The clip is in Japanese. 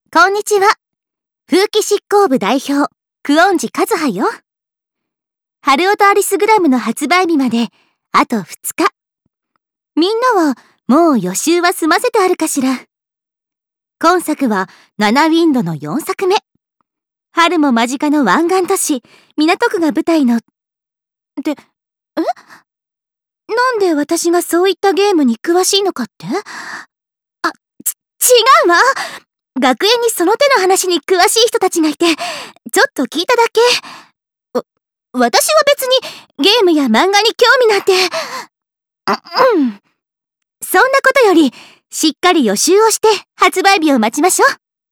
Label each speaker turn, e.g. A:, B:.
A: こんにちは。風紀執行部代表、久遠寺和葉よ。春音アリスグラムの発売日まで、あと2日。みんなは、もう予習は済ませてあるかしら。今作は、7ウィンドの4作目。春も間近の湾岸都市、港区が舞台の。なんで私がそういったゲームに詳しいのかって？違うわ！学園にその手の話に詳しい人たちがいて、ちょっと聞いただけ。私は別にゲームや漫画に興味なんて。そんなことより、しっかり予習をして発売日を待ちましょう。